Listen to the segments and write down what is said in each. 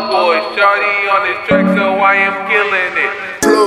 boy, shawty on this track, so I am killing it.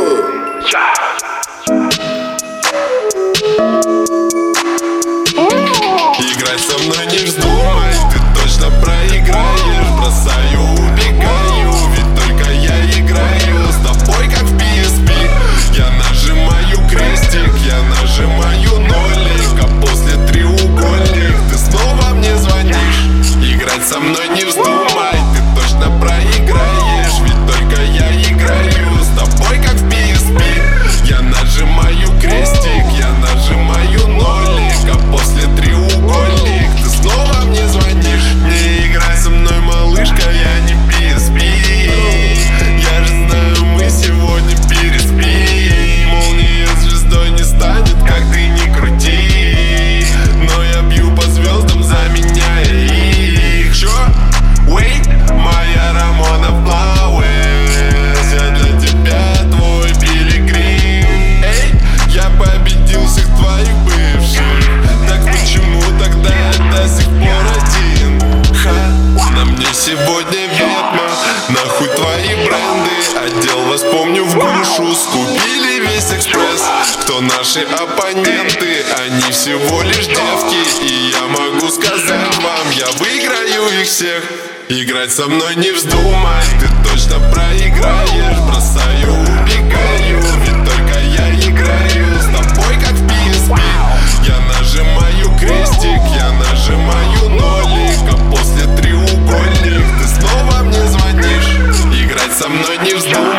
Играть со мной не вздумай, ты точно проиграешь. Бросаю, убегаю, ведь только я играю с тобой, как в PSP. Я нажимаю крестик, я нажимаю нолик, а после треугольник ты снова мне звонишь. Играть со мной не вздумай, ты точно проиграешь, ведь только я играю с тобой, как в PSP. Я нажимаю крестик, я нажимаю нолик, а после треугольник ты снова мне звонишь. Не играй со мной, малышка, я не PSP. Я же знаю, мы сегодня переспим. Молния звездой не станет, как ты не крути, но я бью по звездам, заменяя их. Чё? Wait, моя Рамона Flowers, я для тебя твой пилигрим. Эй, я победил всех твоих бывших, так почему тогда я до сих пор один? Ха, на мне сегодня ведьма, нахуй твои бренды. Отдел вас помню в грушу, скупили весь экспресс. Кто наши оппоненты? Они всего лишь девки, и я могу сказать вам, я выиграю их всех. Играть со мной не вздумай, ты точно проиграешь. Бросаю, убегаю, ведь только я играю с тобой, как в PSP. Я нажимаю крестик, я нажимаю нолик, а после треугольник ты снова мне звонишь. Играть со мной не вздумай.